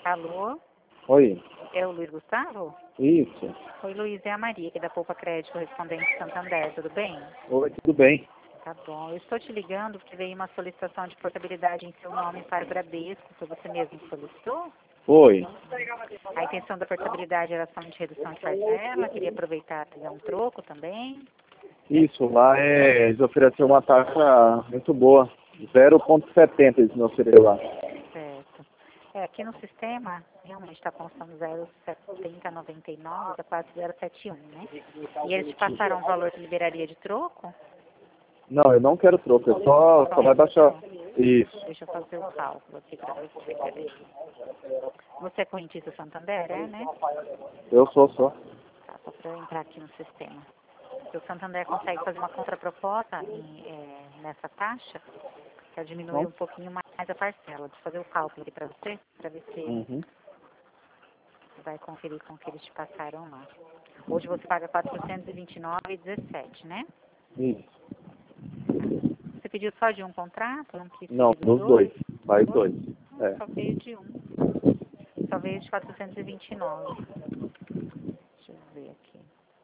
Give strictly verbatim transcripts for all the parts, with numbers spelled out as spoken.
Alô? Oi. É o Luiz Gustavo? Isso. Oi, Luiz, é a Maria, aqui da Poupa Crédito, correspondente Santander, tudo bem? Oi, tudo bem? Tá bom. Eu estou te ligando porque veio uma solicitação de portabilidade em seu nome para o Bradesco. Foi você mesmo que solicitou? Oi. A intenção da portabilidade era só de redução de parcela. Queria aproveitar e pegar um troco também. Isso, lá é, eles ofereceram uma taxa muito boa. zero vírgula setenta eles me ofereceram lá. Certo. É, aqui no sistema, realmente está constando zero vírgula setenta noventa e nove, da quase zero vírgula setenta e um, né? E eles te passaram o valor que liberaria de troco? Não, eu não quero troco, eu só, só vai baixar. Isso. Deixa eu fazer o cálculo aqui para você, peraí. Você é correntista Santander, é, né? Eu sou só. Tá, só para eu entrar aqui no sistema. Se o Santander consegue fazer uma contraproposta em, é, nessa taxa, para diminuir Não? um pouquinho mais a parcela. Deixa eu fazer o cálculo aqui para você, para ver se Uhum. você vai conferir com o que eles te passaram lá. Hoje você paga quatrocentos e vinte e nove reais e dezessete, né? Isso. Você pediu só de um contrato? Não quis Não, pedir dos dos dois. dois? Vai Dois? dois. Não, É. só veio de um. Só veio de quatrocentos e vinte e nove. Deixa eu ver aqui.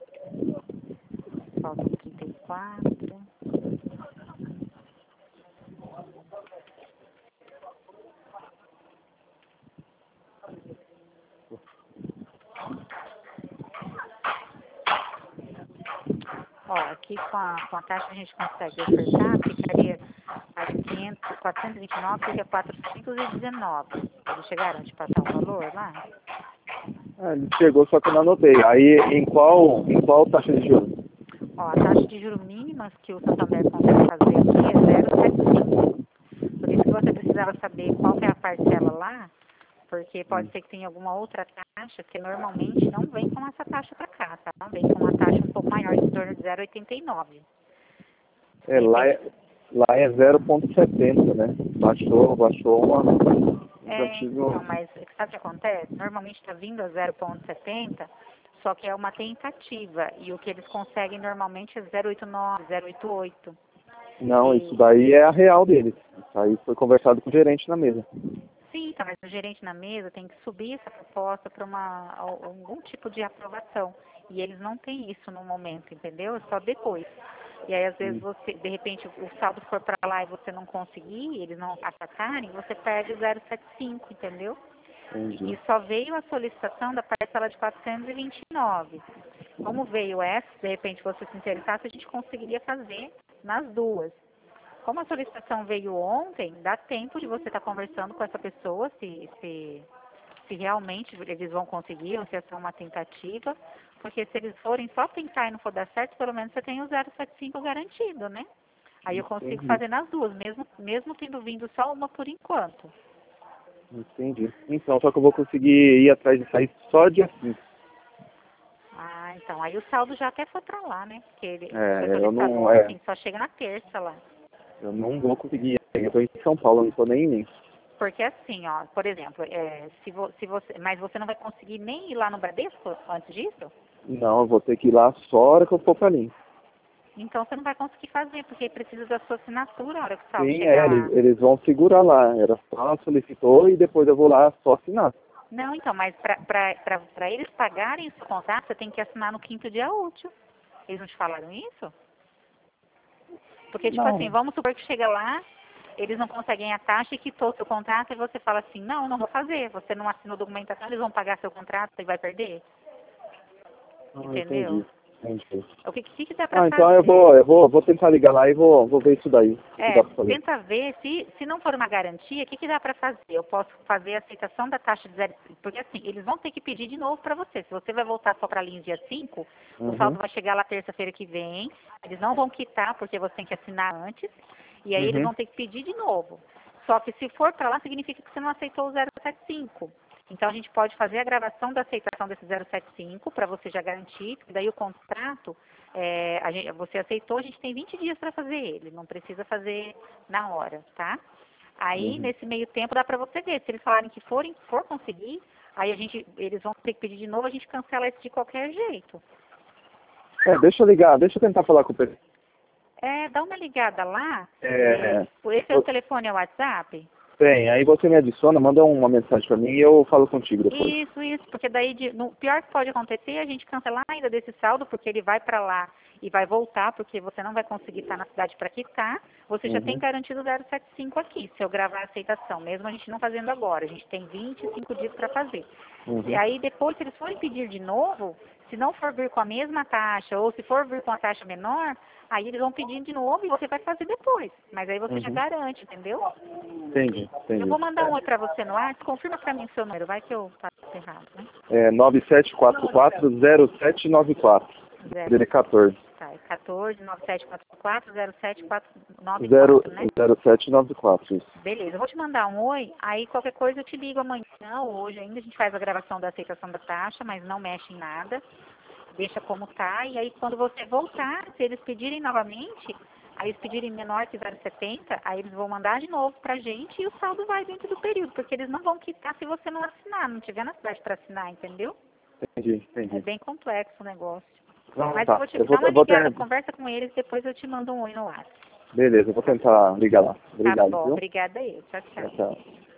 Faltam trinta e quatro. Ó, aqui com a, com a taxa a gente consegue ofertar, ficaria a quinhentos, quatrocentos e vinte e nove, fica quatrocentos e dezenove. Eles chegaram a te passar o valor lá? Ah, ele chegou, só que eu não anotei. Aí, em qual, em qual taxa de juros? Ó, a taxa de juros mínimas que o Santander consegue fazer aqui é zero vírgula setenta e cinco. Por isso que você precisava saber qual que é a parcela lá, porque pode Hum. ser que tenha alguma outra taxa que normalmente não vem com essa taxa para cá, tá? Vem com uma taxa um pouco maior, em torno de zero vírgula oitenta e nove. É, De lá repente, é, lá é zero vírgula setenta, né? Baixou, baixou uma... Já é, tive um... então, mas sabe o que acontece? Normalmente está vindo a zero vírgula setenta, só que é uma tentativa, e o que eles conseguem normalmente é zero vírgula oitenta e nove, zero vírgula oitenta e oito. Não, isso E, daí é a real deles. Isso aí foi conversado com o gerente na mesa. sim, então, mas o gerente na mesa tem que subir essa proposta para uma algum tipo de aprovação. E eles não têm isso no momento, entendeu? É só depois. E aí, às vezes, Hum, você, de repente, o saldo for para lá e você não conseguir, eles não atacarem, você perde o zero vírgula setenta e cinco, entendeu? E entendi. só veio a solicitação da parcela de quatrocentos e vinte e nove. Como veio essa, de repente você se interessasse, a gente conseguiria fazer nas duas. Como a solicitação veio ontem, dá tempo de você estar conversando com essa pessoa, se, se, se realmente eles vão conseguir, ou se é só uma tentativa. Porque se eles forem só tentar e não for dar certo, pelo menos você tem o zero vírgula setenta e cinco garantido, né? Aí eu consigo Entendi. fazer nas duas, mesmo, mesmo tendo vindo só uma por enquanto. Entendi. Então, só que eu vou conseguir ir atrás disso aí só dia cinco. Ah, então, aí o saldo já até foi pra lá, né? Porque ele foi É, eu solicitado não, é, ontem, só chega na terça lá. eu não vou conseguir. Eu tô em São Paulo, eu não tô nem em mim. Porque assim, ó, por exemplo, é, se, vo, se você, mas você não vai conseguir nem ir lá no Bradesco antes disso? Não, eu vou ter que ir lá só a hora que eu for pra mim. Então você não vai conseguir fazer, porque precisa da sua assinatura na hora que o saldo Sim, é, chegar eles, lá. eles vão segurar lá. Era só solicitou e depois eu vou lá só assinar. Não, então, mas para eles pagarem esse contrato, você tem que assinar no quinto dia útil. Eles não te falaram isso? Porque, tipo assim, Não. vamos supor que chega lá, eles não conseguem a taxa e quitou seu contrato e você fala assim, não, não vou fazer. Você não assinou documentação, eles vão pagar seu contrato e vai perder. Ah, Entendeu? entendi. Entendi. O que, que, que dá pra Ah, então eu fazer? vou, eu vou, vou tentar ligar lá e vou, vou ver isso daí. O que É, dá pra fazer. tenta ver, se, se não for uma garantia, o que, que dá para fazer? Eu posso fazer a aceitação da taxa de zero, porque assim, eles vão ter que pedir de novo para você. Se você vai voltar só para a linha dia cinco, o Uhum. saldo vai chegar lá terça-feira que vem, eles não vão quitar, porque você tem que assinar antes, e aí eles Uhum. vão ter que pedir de novo. Só que se for para lá, significa que você não aceitou o zero vírgula setenta e cinco. Então a gente pode fazer a gravação da aceitação desse zero vírgula setenta e cinco para você já garantir, que daí o contrato, é, a gente, você aceitou, a gente tem vinte dias para fazer ele, não precisa fazer na hora, tá? Aí Uhum. nesse meio tempo dá para você ver, se eles falarem que forem, for conseguir, aí a gente, eles vão ter que pedir de novo, a gente cancela esse de qualquer jeito. É, deixa eu ligar, deixa eu tentar falar com o pessoal. É, dá uma ligada lá, É, é, esse é o eu- telefone, é o WhatsApp? Tem, aí você me adiciona, manda uma mensagem pra mim e eu falo contigo depois. Isso, isso, porque daí, de, no pior que pode acontecer, é a gente cancelar ainda desse saldo, porque ele vai para lá e vai voltar, porque você não vai conseguir estar na cidade para quitar, você Uhum. já tem garantido zero sete cinco aqui, se eu gravar a aceitação, mesmo a gente não fazendo agora, a gente tem vinte e cinco dias para fazer. Uhum. E aí depois, se eles forem pedir de novo, se não for vir com a mesma taxa, ou se for vir com a taxa menor, aí eles vão pedir de novo e você vai fazer depois, mas aí você Uhum. já garante, entendeu? Entendi, entendi. Eu vou mandar um oi para você no ar, confirma para mim o seu número, vai que eu faço errado, né? É nove sete quatro quatro zero sete nove quatro. Zero. Ele é quatorze. Tá, é quatorze, nove sete quatro quatro, zero sete quatro nove zero quatro, né? zero sete nove quatro, isso. Beleza, eu vou te mandar um oi, aí qualquer coisa eu te ligo amanhã ou hoje ainda, a gente faz a gravação da aceitação da taxa, mas não mexe em nada, deixa como tá, e aí quando você voltar, se eles pedirem novamente, aí eles pedirem menor que zero vírgula setenta, aí eles vão mandar de novo pra gente e o saldo vai dentro do período, porque eles não vão quitar se você não assinar, não tiver na cidade para assinar, entendeu? Entendi, entendi. É bem complexo o negócio. Não, Mas tá. eu vou te Eu vou, dar uma eu vou ligada, ter... conversa com eles, depois eu te mando um oi no ar. Beleza, eu vou tentar ligar lá. Tá Obrigado, bom, viu? obrigada aí. Tchau, Tchau, tchau. tchau.